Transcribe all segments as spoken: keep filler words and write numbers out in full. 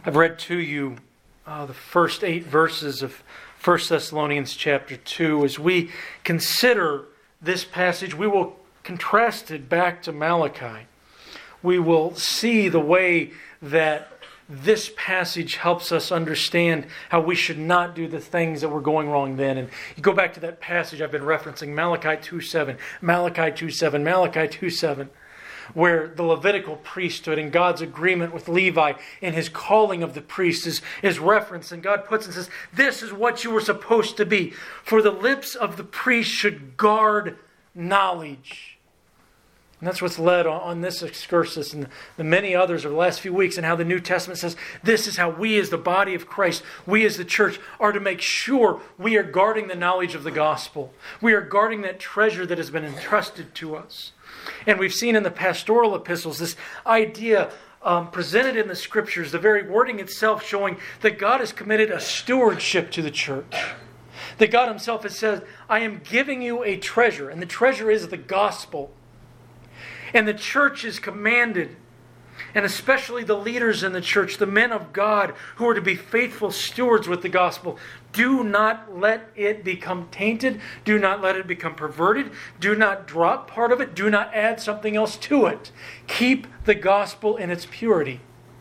I've read to you uh, the first eight verses of First Thessalonians chapter two. As we consider this passage, we will contrast it back to Malachi. We will see the way that this passage helps us understand how we should not do the things that were going wrong then. And you go back to that passage I've been referencing, Malachi two seven, Malachi two seven, Malachi two seven, where the Levitical priesthood and God's agreement with Levi and his calling of the priest is, is referenced. And God puts and says, this is what you were supposed to be. For the lips of the priest should guard knowledge. And that's what's led on this excursus and the many others over the last few weeks, and how the New Testament says this is how we as the body of Christ, we as the church, are to make sure we are guarding the knowledge of the gospel. We are guarding that treasure that has been entrusted to us. And we've seen in the pastoral epistles this idea um, presented in the scriptures, the very wording itself showing that God has committed a stewardship to the church. That God himself has said, I am giving you a treasure, and the treasure is the gospel. And the church is commanded, and especially the leaders in the church, the men of God who are to be faithful stewards with the gospel, do not let it become tainted. Do not let it become perverted. Do not drop part of it. Do not add something else to it. Keep the gospel in its purity.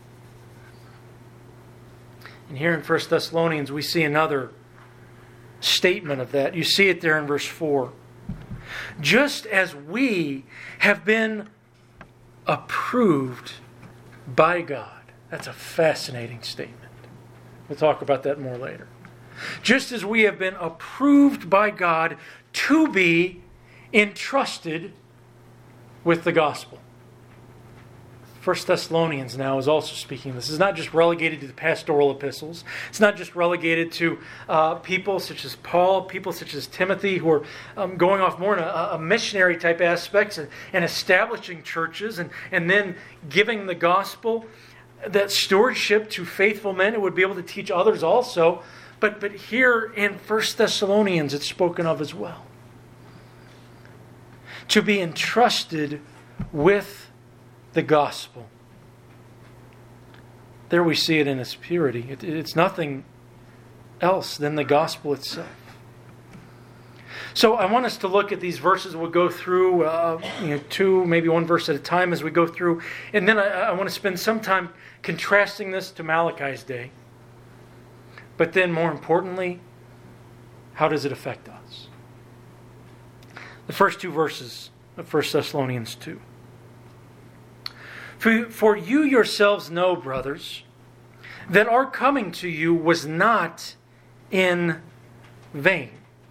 And here in First Thessalonians we see another statement of that. You see it there in verse four. Just as we have been approved by God. That's a fascinating statement. We'll talk about that more later. Just as we have been approved by God to be entrusted with the gospel. First Thessalonians now is also speaking. This is not just relegated to the pastoral epistles. It's not just relegated to uh, people such as Paul, people such as Timothy, who are um, going off more in a, a missionary type aspects and, and establishing churches and, and then giving the gospel, that stewardship to faithful men who would be able to teach others also. But, but here in First Thessalonians it's spoken of as well. To be entrusted with the gospel. There we see it in its purity. It, it's nothing else than the gospel itself. So I want us to look at these verses. We'll go through uh, you know, two, maybe one verse at a time as we go through. And then I, I want to spend some time contrasting this to Malachi's day. But then more importantly, how does it affect us? The first two verses of First Thessalonians two. For, for you yourselves know, brothers, that our coming to you was not in vain.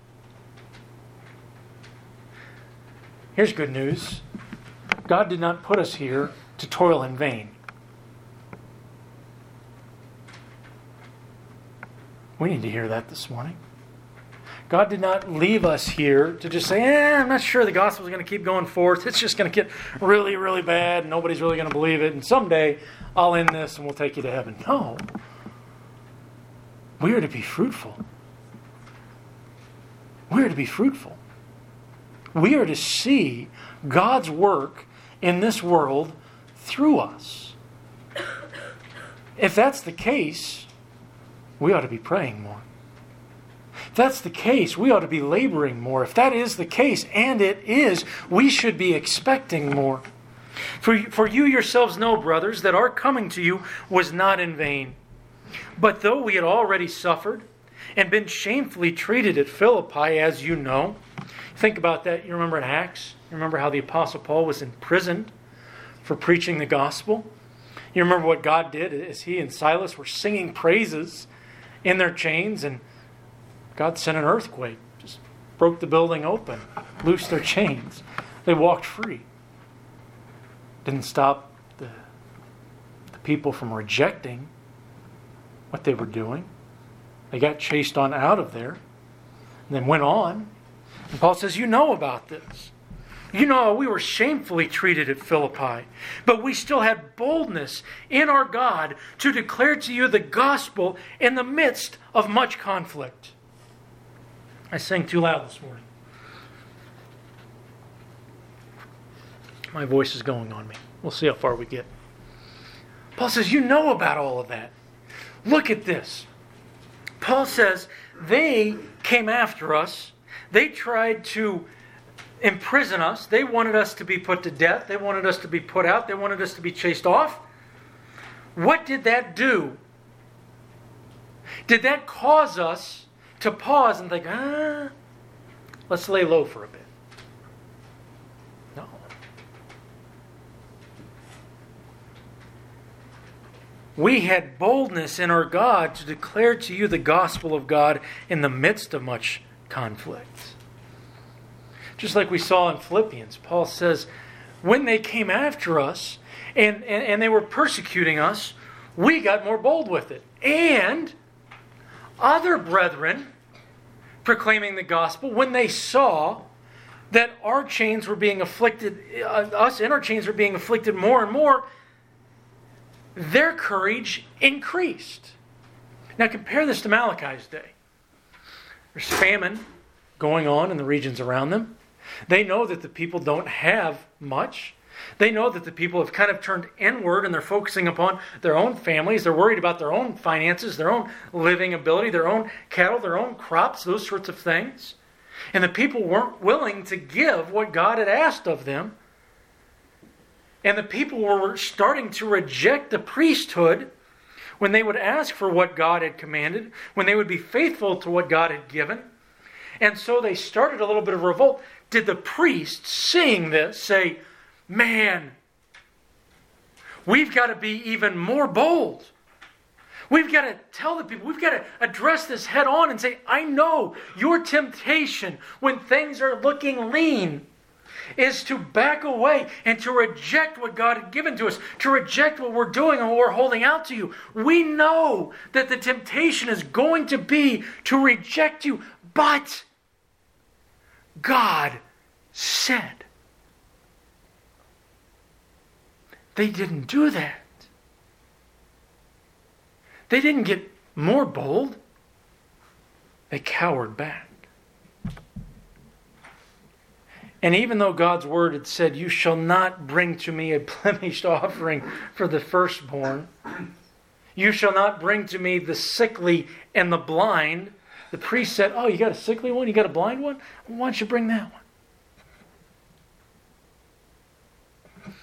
Here's good news. God did not put us here to toil in vain. We need to hear that this morning. God did not leave us here to just say, eh, I'm not sure the gospel is going to keep going forth. It's just going to get really, really bad and nobody's really going to believe it. And someday I'll end this and we'll take you to heaven. No. We are to be fruitful. We are to be fruitful. We are to see God's work in this world through us. If that's the case, we ought to be praying more. If that's the case, we ought to be laboring more. If that is the case, and it is, we should be expecting more. For, for you yourselves know, brothers, that our coming to you was not in vain. But though we had already suffered and been shamefully treated at Philippi, as you know. Think about that. You remember in Acts? You remember how the Apostle Paul was imprisoned for preaching the gospel? You remember what God did as he and Silas were singing praises in their chains, and God sent an earthquake, just broke the building open, loosed their chains. They walked free. Didn't stop the, the people from rejecting what they were doing. They got chased on out of there and then went on. And Paul says, you know about this. You know, we were shamefully treated at Philippi, but we still had boldness in our God to declare to you the gospel in the midst of much conflict. I sang too loud this morning. My voice is going on me. We'll see how far we get. Paul says, you know about all of that. Look at this. Paul says they came after us. They tried to imprison us. They wanted us to be put to death. They wanted us to be put out. They wanted us to be chased off. What did that do? Did that cause us to pause and think, ah, let's lay low for a bit? No. We had boldness in our God to declare to you the gospel of God in the midst of much conflict. Just like we saw in Philippians, Paul says, when they came after us and, and, and they were persecuting us, we got more bold with it. And other brethren proclaiming the gospel, when they saw that our chains were being afflicted, uh, us and our chains were being afflicted more and more, their courage increased. Now compare this to Malachi's day. There's famine going on in the regions around them. They know that the people don't have much. They know that the people have kind of turned inward and they're focusing upon their own families. They're worried about their own finances, their own living ability, their own cattle, their own crops, those sorts of things. And the people weren't willing to give what God had asked of them. And the people were starting to reject the priesthood when they would ask for what God had commanded, when they would be faithful to what God had given. And so they started a little bit of revolt. Did the priests, seeing this, say, man, we've got to be even more bold. We've got to tell the people, we've got to address this head on and say, I know your temptation when things are looking lean is to back away and to reject what God had given to us, to reject what we're doing and what we're holding out to you. We know that the temptation is going to be to reject you, but God said. They didn't do that. They didn't get more bold. They cowered back. And even though God's word had said, you shall not bring to me a blemished offering for the firstborn, you shall not bring to me the sickly and the blind, the priest said, oh, you got a sickly one? You got a blind one? Well, why don't you bring that one?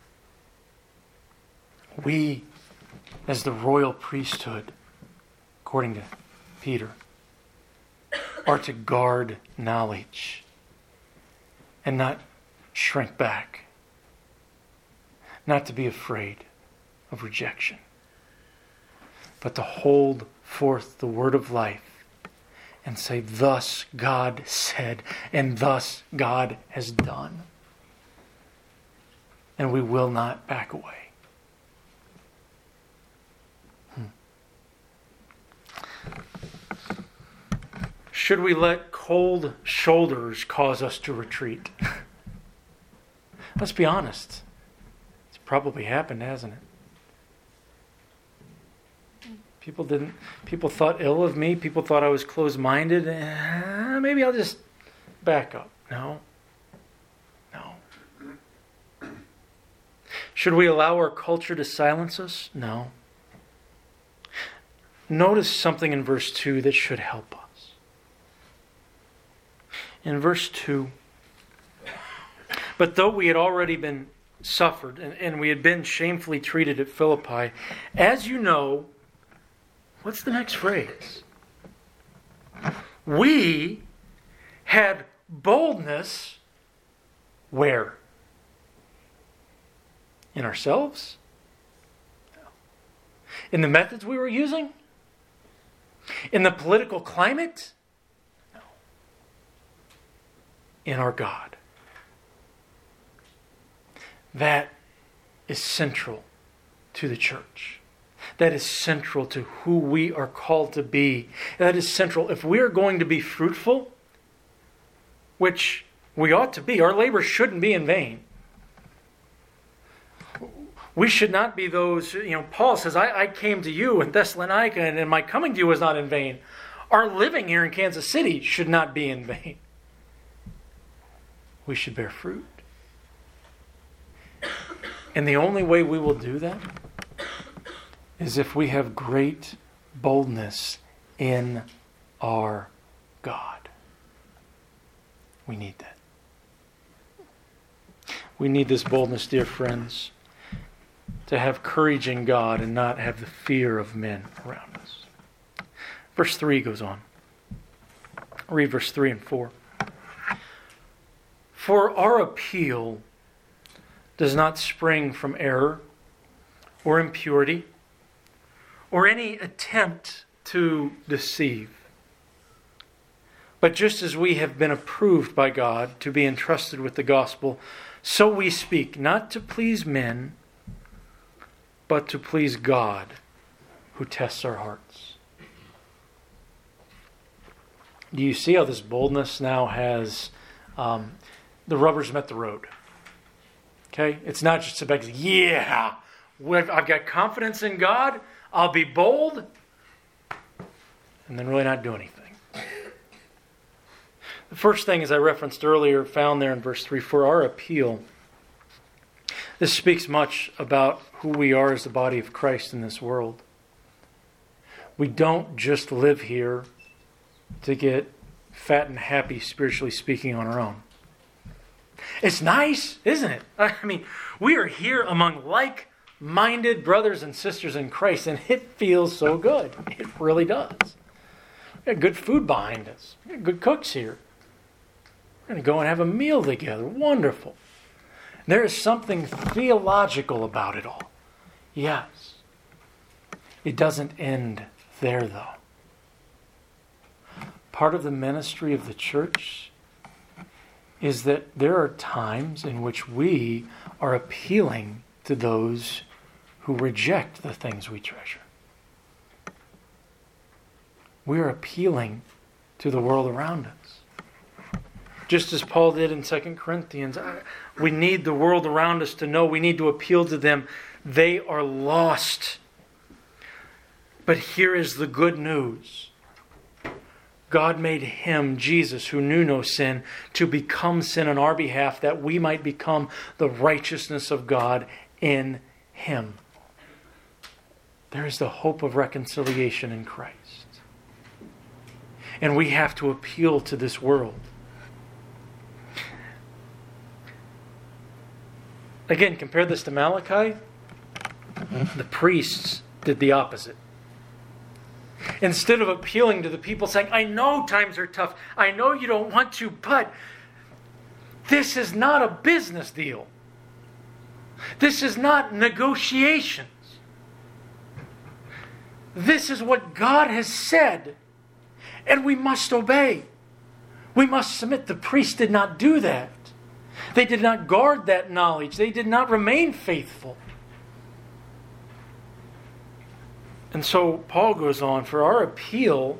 We, as the royal priesthood, according to Peter, are to guard knowledge and not shrink back, not to be afraid of rejection, but to hold forth the word of life and say, thus God said, and thus God has done. And we will not back away. Should we let cold shoulders cause us to retreat? Let's be honest. It's probably happened, hasn't it? People didn't. People thought ill of me. People thought I was closed-minded. Eh, maybe I'll just back up. No. No. Should we allow our culture to silence us? No. Notice something in verse two that should help us. In verse two, but though we had already been suffered and, and we had been shamefully treated at Philippi, as you know, what's the next phrase? We had boldness where? In ourselves? In the methods we were using? In the political climate? In our God. That is central to the church. That is central to who we are called to be. That is central. If we are going to be fruitful, which we ought to be, our labor shouldn't be in vain. We should not be those, you know, Paul says, I, I came to you in Thessalonica and, and my coming to you was not in vain. Our living here in Kansas City should not be in vain. We should bear fruit. And the only way we will do that is if we have great boldness in our God. We need that. We need this boldness, dear friends, to have courage in God and not have the fear of men around us. Verse three goes on. Read verse three and four. For our appeal does not spring from error or impurity or any attempt to deceive. But just as we have been approved by God to be entrusted with the gospel, so we speak, not to please men, but to please God, who tests our hearts. Do you see how this boldness now has, um, the rubber's met the road? Okay? It's not just about, yeah, I've got confidence in God, I'll be bold, and then really not do anything. The first thing, as I referenced earlier, found there in verse three, for our appeal. This speaks much about who we are as the body of Christ in this world. We don't just live here to get fat and happy, spiritually speaking, on our own. It's nice, isn't it? I mean, we are here among like-minded brothers and sisters in Christ, and it feels so good. It really does. We got good food behind us. We got good cooks here. We're going to go and have a meal together. Wonderful. There is something theological about it all. Yes. It doesn't end there, though. Part of the ministry of the church is that there are times in which we are appealing to those who reject the things we treasure. We are appealing to the world around us. Just as Paul did in Second Corinthians, we need the world around us to know, we need to appeal to them. They are lost. But here is the good news. God made Him, Jesus, who knew no sin, to become sin on our behalf, that we might become the righteousness of God in Him. There is the hope of reconciliation in Christ. And we have to appeal to this world. Again, compare this to Malachi. The priests did the opposite. Instead of appealing to the people saying, I know times are tough, I know you don't want to, but this is not a business deal. This is not negotiations. This is what God has said, and we must obey. We must submit. The priests did not do that. They did not guard that knowledge. They did not remain faithful. And so Paul goes on, for our appeal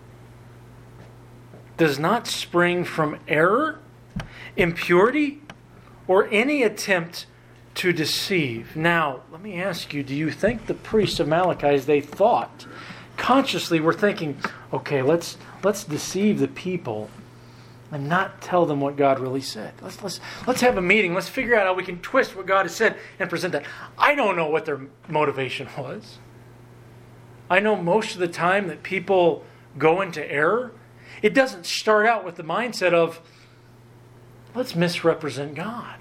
does not spring from error, impurity, or any attempt to deceive. Now, let me ask you, do you think the priests of Malachi, as they thought, consciously were thinking, okay, let's let's deceive the people and not tell them what God really said. Let's let's let's have a meeting. Let's figure out how we can twist what God has said and present that. I don't know what their motivation was. I know most of the time that people go into error, it doesn't start out with the mindset of, let's misrepresent God.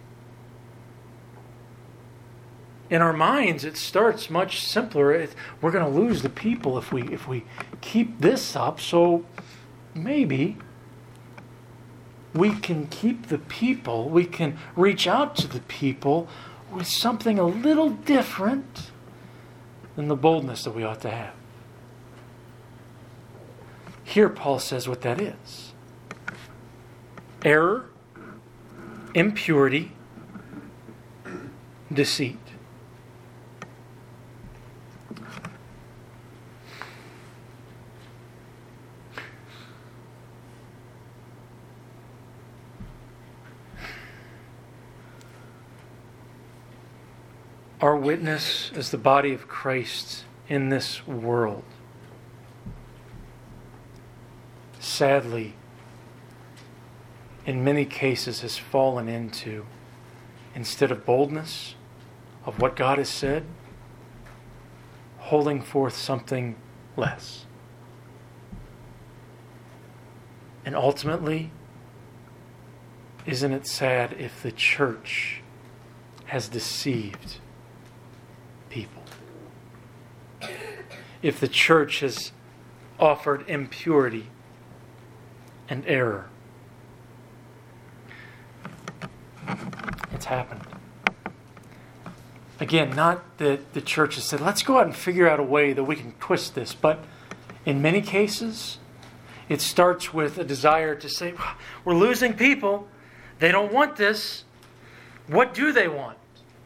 In our minds, it starts much simpler. It, we're going to lose the people if we if we keep this up. So maybe we can keep the people. We can reach out to the people with something a little different than the boldness that we ought to have. Here, Paul says what that is: error, impurity, deceit. Our witness as the body of Christ in this world, sadly, in many cases has fallen into, instead of boldness of what God has said, holding forth something less. And ultimately, isn't it sad if the church has deceived people? If the church has offered impurity and error? It's happened. Again, not that the church has said, let's go out and figure out a way that we can twist this, but in many cases, it starts with a desire to say, we're losing people. They don't want this. What do they want?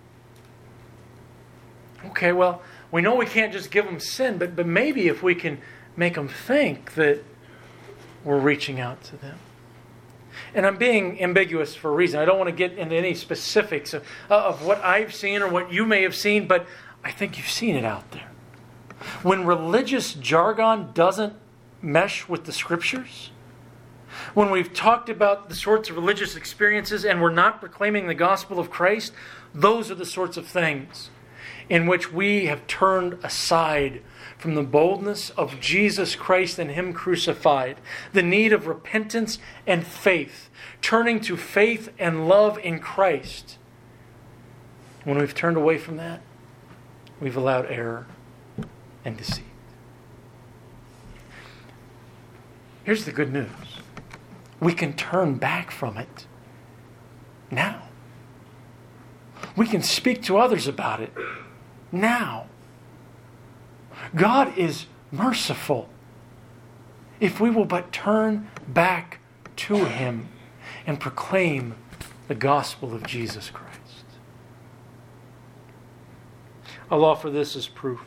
Okay, well, we know we can't just give them sin, but, but maybe if we can make them think that we're reaching out to them. And I'm being ambiguous for a reason. I don't want to get into any specifics of, of what I've seen or what you may have seen, but I think you've seen it out there. When religious jargon doesn't mesh with the Scriptures, when we've talked about the sorts of religious experiences and we're not proclaiming the gospel of Christ, those are the sorts of things in which we have turned aside from the boldness of Jesus Christ and Him crucified, the need of repentance and faith, turning to faith and love in Christ. When we've turned away from that, we've allowed error and deceit. Here's the good news. We can turn back from it now. We can speak to others about it now. God is merciful if we will but turn back to Him and proclaim the gospel of Jesus Christ. I'll offer this as proof.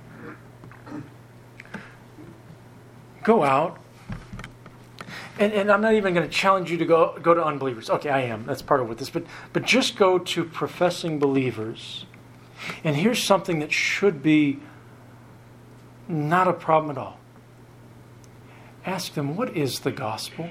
Go out, and, and I'm not even going to challenge you to go, go to unbelievers. Okay, I am. That's part of what this, but, but just go to professing believers. And here's something that should be not a problem at all. Ask them, what is the gospel?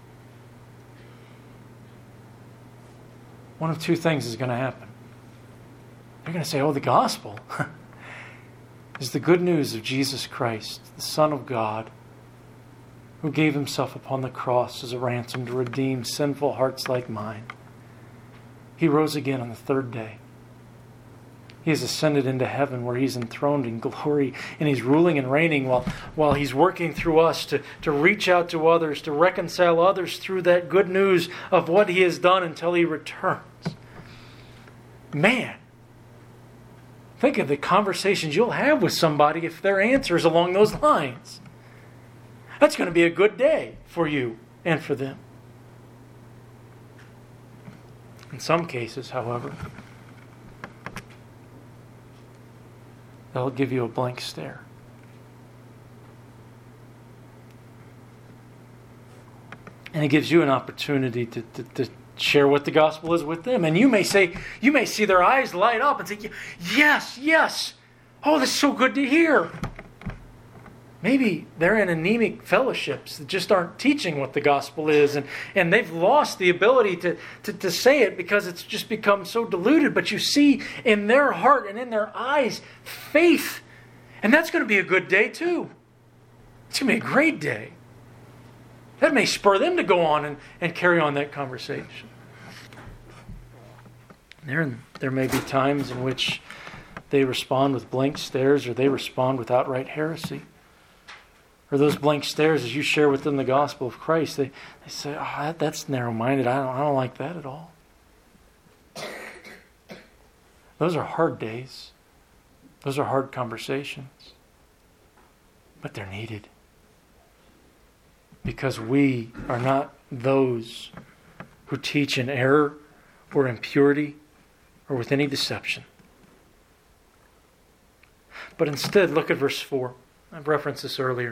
One of two things is going to happen. They're going to say, oh, the gospel is the good news of Jesus Christ, the Son of God, who gave Himself upon the cross as a ransom to redeem sinful hearts like mine. He rose again on the third day. He has ascended into heaven where He's enthroned in glory, and He's ruling and reigning while, while He's working through us to, to reach out to others, to reconcile others through that good news of what He has done until He returns. Man, think of the conversations you'll have with somebody if their answer is along those lines. That's going to be a good day for you and for them. In some cases, however, they'll give you a blank stare. And it gives you an opportunity to, to, to share what the gospel is with them. And you may say, you may see their eyes light up and say, yes, yes. Oh, this is so good to hear. Maybe they're in anemic fellowships that just aren't teaching what the gospel is, and, and they've lost the ability to, to, to say it because it's just become so diluted. But you see in their heart and in their eyes faith. And that's going to be a good day too. It's going to be a great day. That may spur them to go on and, and carry on that conversation. There, there may be times in which they respond with blank stares, or they respond with outright heresy. Or those blank stares, as you share with them the gospel of Christ, they, they say, oh, that, that's narrow-minded. I don't, I don't like that at all. Those are hard days. Those are hard conversations. But they're needed. Because we are not those who teach in error or impurity or with any deception. But instead, look at verse four. I've referenced this earlier.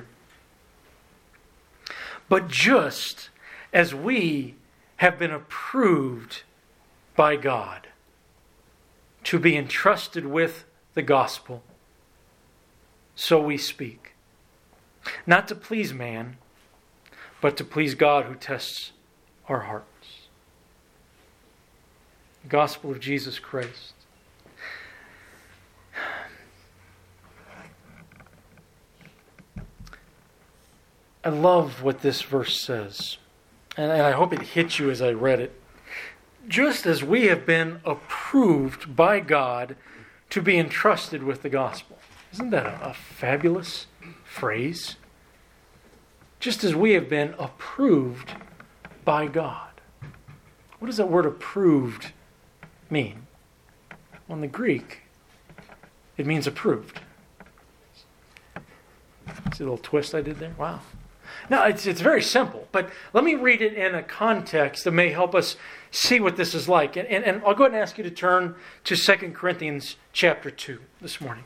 But just as we have been approved by God to be entrusted with the gospel, so we speak. Not to please man, but to please God who tests our hearts. The gospel of Jesus Christ. I love what this verse says. And I hope it hit you as I read it. Just as we have been approved by God to be entrusted with the gospel. Isn't that a, a fabulous phrase? Just as we have been approved by God. What does that word approved mean? Well, in the Greek, it means approved. See the little twist I did there? Wow. No, it's, it's very simple, but let me read it in a context that may help us see what this is like. And, and, and I'll go ahead and ask you to turn to Second Corinthians chapter two this morning.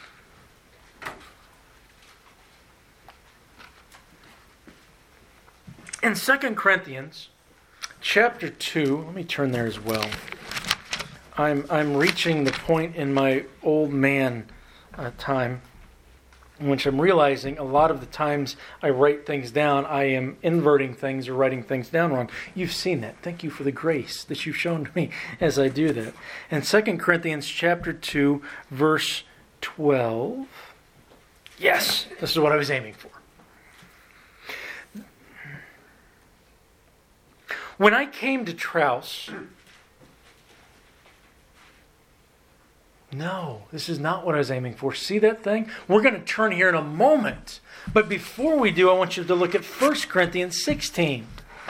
In Second Corinthians chapter two, let me turn there as well. I'm I'm reaching the point in my old man uh, time in which I'm realizing a lot of the times I write things down, I am inverting things or writing things down wrong. You've seen that. Thank you for the grace that you've shown to me as I do that. In Second Corinthians chapter two, verse twelve. Yes, this is what I was aiming for. When I came to Troas, no, this is not what I was aiming for. See that thing? We're going to turn here in a moment. But before we do, I want you to look at First Corinthians sixteen.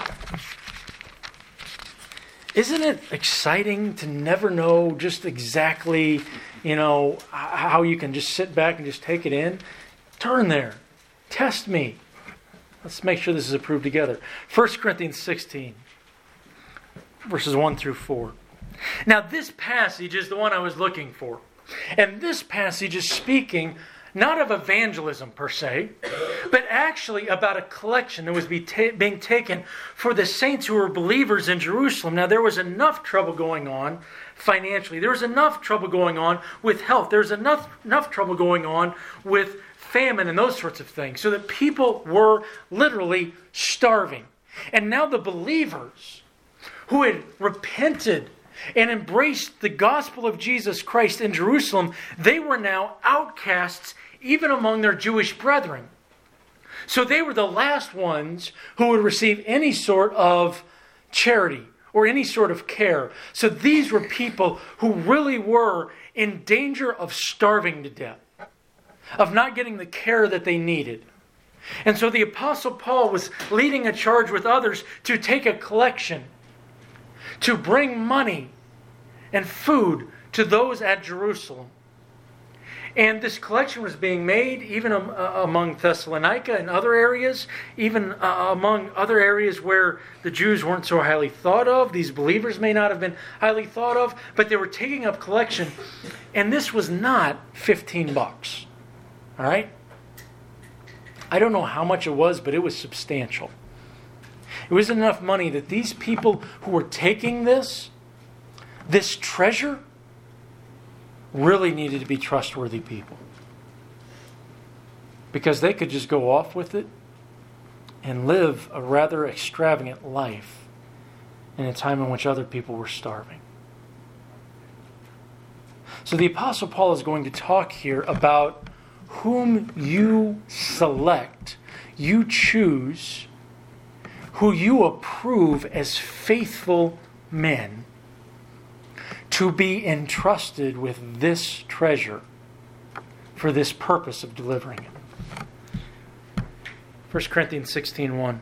Isn't it exciting to never know just exactly, you know, how you can just sit back and just take it in? Turn there. Test me. Let's make sure this is approved together. First Corinthians sixteen, verses one through four. Now, this passage is the one I was looking for. And this passage is speaking not of evangelism per se, but actually about a collection that was be ta- being taken for the saints who were believers in Jerusalem. Now, there was enough trouble going on financially. There was enough trouble going on with health. There was enough, enough trouble going on with famine and those sorts of things, so that people were literally starving. And now the believers who had repented and embraced the gospel of Jesus Christ in Jerusalem, they were now outcasts even among their Jewish brethren. So they were the last ones who would receive any sort of charity or any sort of care. So these were people who really were in danger of starving to death, of not getting the care that they needed. And so the Apostle Paul was leading a charge with others to take a collection, to bring money and food to those at Jerusalem. And this collection was being made even among Thessalonica and other areas, even among other areas where the Jews weren't so highly thought of. These believers may not have been highly thought of, but they were taking up collection. And this was not fifteen bucks. All right? I don't know how much it was, but it was substantial. It was enough money that these people who were taking this, this treasure, really needed to be trustworthy people. Because they could just go off with it and live a rather extravagant life in a time in which other people were starving. So the Apostle Paul is going to talk here about whom you select, you choose, who you approve as faithful men to be entrusted with this treasure for this purpose of delivering it. First Corinthians sixteen one.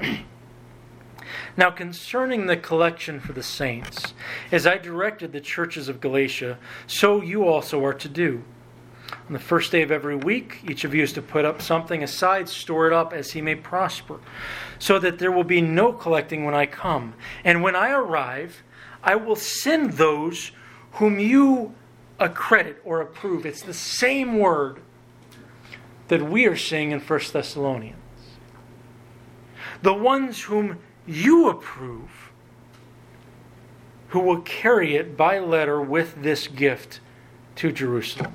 Now concerning the collection for the saints, as I directed the churches of Galatia, so you also are to do. On the first day of every week, each of you is to put up something aside, store it up as he may prosper, so that there will be no collecting when I come. And when I arrive, I will send those whom you accredit or approve. It's the same word that we are seeing in First Thessalonians. The ones whom you approve, who will carry it by letter with this gift to Jerusalem.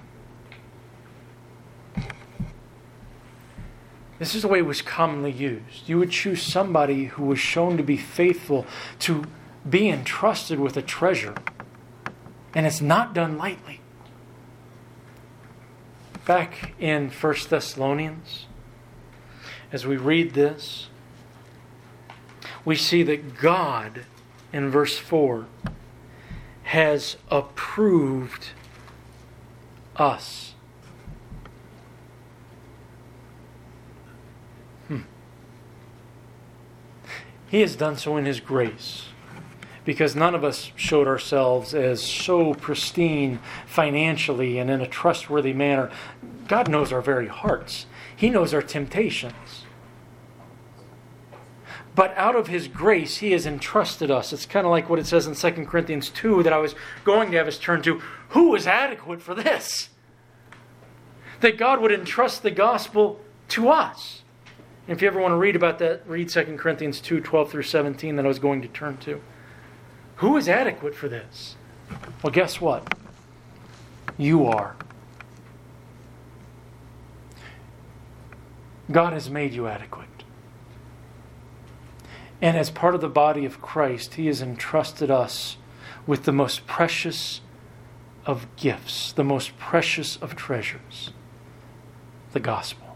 This is the way it was commonly used. You would choose somebody who was shown to be faithful, to be entrusted with a treasure. And it's not done lightly. Back in First Thessalonians, as we read this, we see that God, in verse four, has approved us. Hmm. He has done so in His grace, because none of us showed ourselves as so pristine financially and in a trustworthy manner. God knows our very hearts. He knows our temptations. But out of His grace, He has entrusted us. It's kind of like what it says in Second Corinthians two that I was going to have us turn to. Who is adequate for this? That God would entrust the gospel to us. And if you ever want to read about that, read Second Corinthians two, twelve through seventeen that I was going to turn to. Who is adequate for this? Well, guess what? You are. God has made you adequate. And as part of the body of Christ, He has entrusted us with the most precious of gifts, the most precious of treasures, the gospel.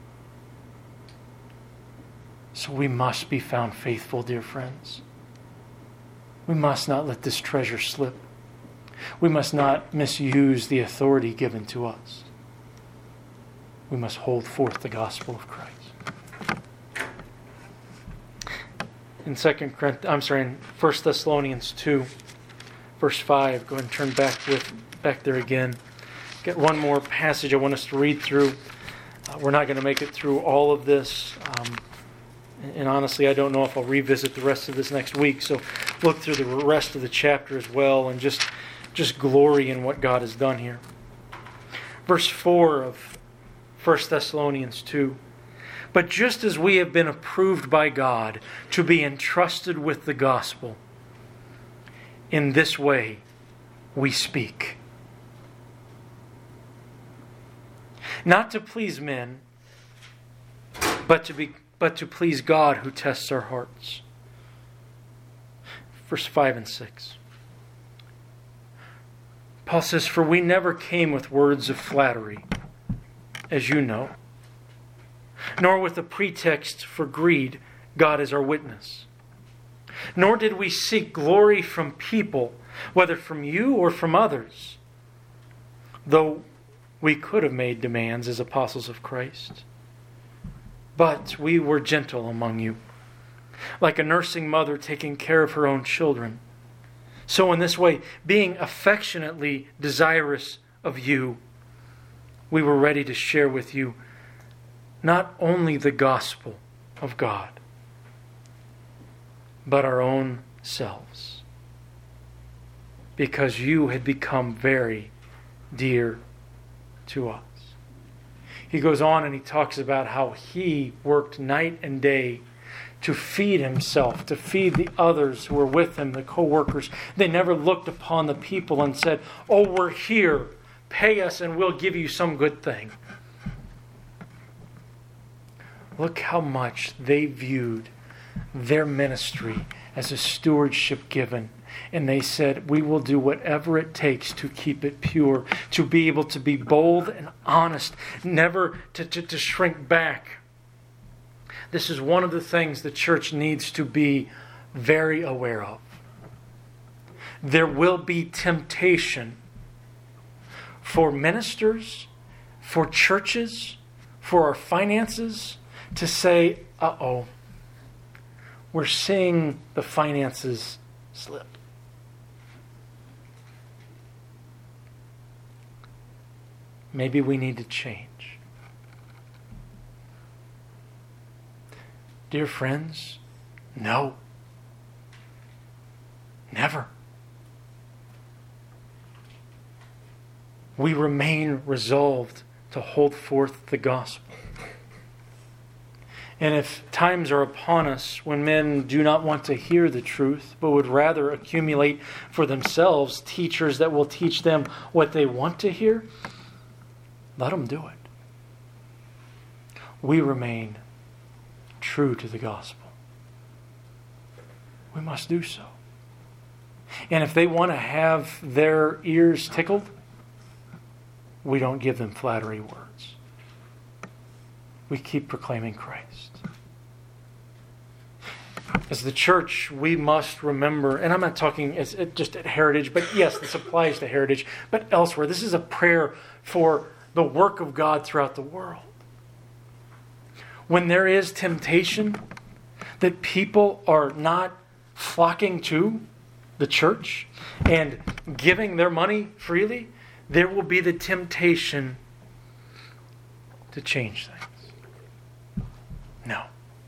So we must be found faithful, dear friends. We must not let this treasure slip. We must not misuse the authority given to us. We must hold forth the gospel of Christ. In Second Corinthians, I'm sorry, in First Thessalonians two, verse five, go ahead and turn back with back there again. Get one more passage I want us to read through. Uh, we're not going to make it through all of this. Um, and, and honestly, I don't know if I'll revisit the rest of this next week. So look through the rest of the chapter as well and just, just glory in what God has done here. Verse four of First Thessalonians two. But just as we have been approved by God to be entrusted with the gospel, in this way we speak. Not to please men, but to be but to please God who tests our hearts. Verse five and six. Paul says, "For we never came with words of flattery, as you know, nor with a pretext for greed, God is our witness. Nor did we seek glory from people, whether from you or from others, though we could have made demands as apostles of Christ. But we were gentle among you, like a nursing mother taking care of her own children. So in this way, being affectionately desirous of you, we were ready to share with you not only the gospel of God, but our own selves, because you had become very dear to us." He goes on and he talks about how he worked night and day to feed himself, to feed the others who were with him, the co-workers. They never looked upon the people and said, "Oh, we're here, pay us and we'll give you some good thing." Look how much they viewed their ministry as a stewardship given. And they said, "We will do whatever it takes to keep it pure, to be able to be bold and honest, never to, to, to shrink back." This is one of the things the church needs to be very aware of. There will be temptation for ministers, for churches, for our finances, to say, "Uh-oh, we're seeing the finances slip." Maybe we need to change. Dear friends, no. Never. We remain resolved to hold forth the gospel. And if times are upon us when men do not want to hear the truth, but would rather accumulate for themselves teachers that will teach them what they want to hear, let them do it. We remain true to the gospel. We must do so. And if they want to have their ears tickled, we don't give them flattery words. we keep proclaiming Christ. As the church, we must remember, and I'm not talking as just at Heritage, but yes, this applies to Heritage, but elsewhere. This is a prayer for the work of God throughout the world. When there is temptation that people are not flocking to the church and giving their money freely, there will be the temptation to change things. No.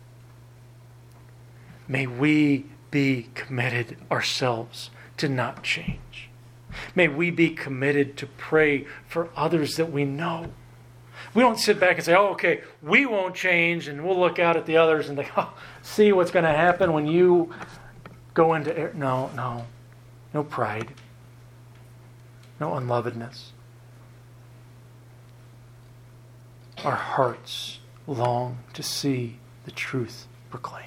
May we be committed ourselves to not change. May we be committed to pray for others that we know. We don't sit back and say, oh, okay, we won't change, and we'll look out at the others and think, oh, see what's going to happen when you go into air. No, no. No pride. No unlovedness. Our hearts long to see the truth proclaimed.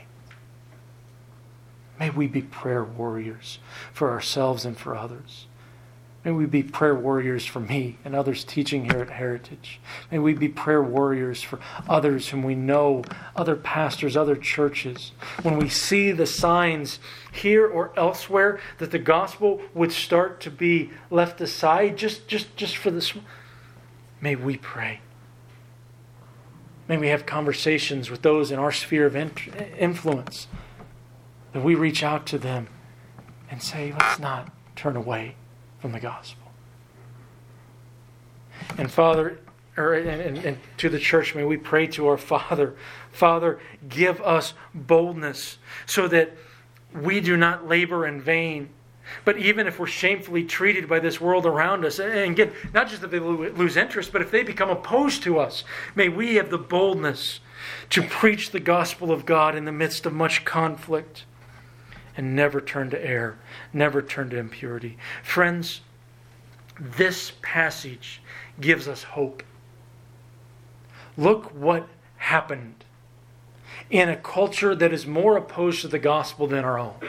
May we be prayer warriors for ourselves and for others. May we be prayer warriors for me and others teaching here at Heritage. May we be prayer warriors for others whom we know, other pastors, other churches. When we see the signs here or elsewhere that the gospel would start to be left aside just, just, just for this, may we pray. May we have conversations with those in our sphere of influence, that we reach out to them and say, let's not turn away from the gospel. And Father, or and, and, and to the church, may we pray to our Father. Father, give us boldness so that we do not labor in vain. But even if we're shamefully treated by this world around us, and again, not just if they lose interest, but if they become opposed to us, may we have the boldness to preach the gospel of God in the midst of much conflict. And never turn to error, never turn to impurity. Friends, this passage gives us hope. Look what happened in a culture that is more opposed to the gospel than our own.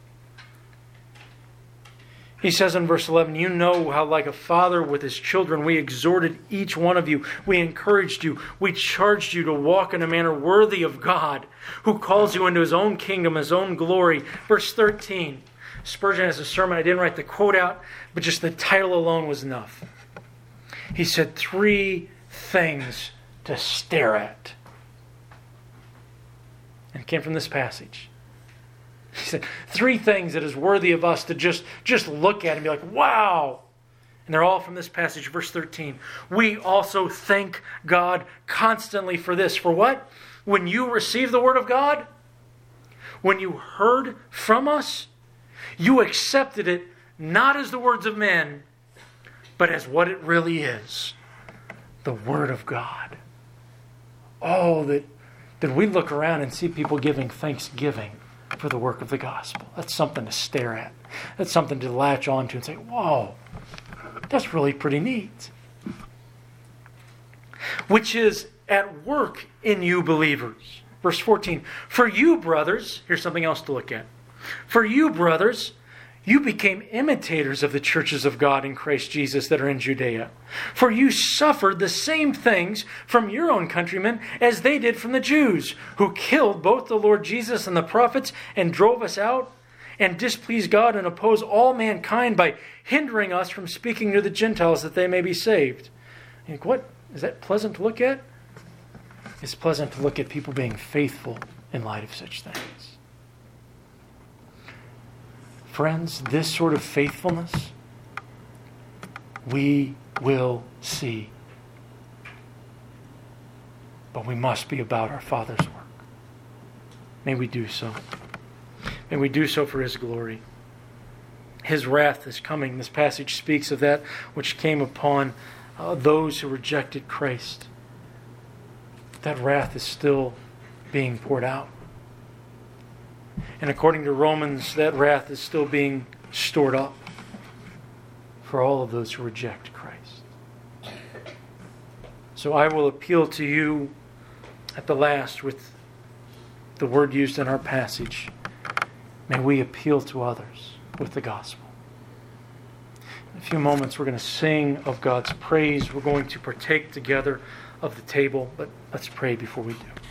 He says in verse eleven, you know how like a father with his children, we exhorted each one of you. We encouraged you. We charged you to walk in a manner worthy of God, who calls you into his own kingdom, his own glory. Verse thirteen, Spurgeon has a sermon. I didn't write the quote out, but just the title alone was enough. He said, three things to stare at. And it came from this passage. He said, three things that is worthy of us to just, just look at and be like, wow. And they're all from this passage, verse thirteen. We also thank God constantly for this. For what? When you received the word of God, when you heard from us, you accepted it not as the words of men, but as what it really is, the word of God. Oh, that, that we look around and see people giving thanksgiving for the work of the gospel. That's something to stare at. That's something to latch onto and say, whoa, that's really pretty neat. Which is at work in you believers. Verse fourteen, for you brothers, here's something else to look at. For you brothers, you became imitators of the churches of God in Christ Jesus that are in Judea. For you suffered the same things from your own countrymen as they did from the Jews, who killed both the Lord Jesus and the prophets and drove us out and displeased God and opposed all mankind by hindering us from speaking to the Gentiles that they may be saved. You think, what? Is that pleasant to look at? It's pleasant to look at people being faithful in light of such things. Friends, this sort of faithfulness we will see. But we must be about our Father's work. May we do so. May we do so for His glory. His wrath is coming. This passage speaks of that which came upon uh, those who rejected Christ. That wrath is still being poured out. And according to Romans, that wrath is still being stored up for all of those who reject Christ. So I will appeal to you at the last with the word used in our passage. May we appeal to others with the gospel. In a few moments we're going to sing of God's praise. We're going to partake together of the table, but let's pray before we do.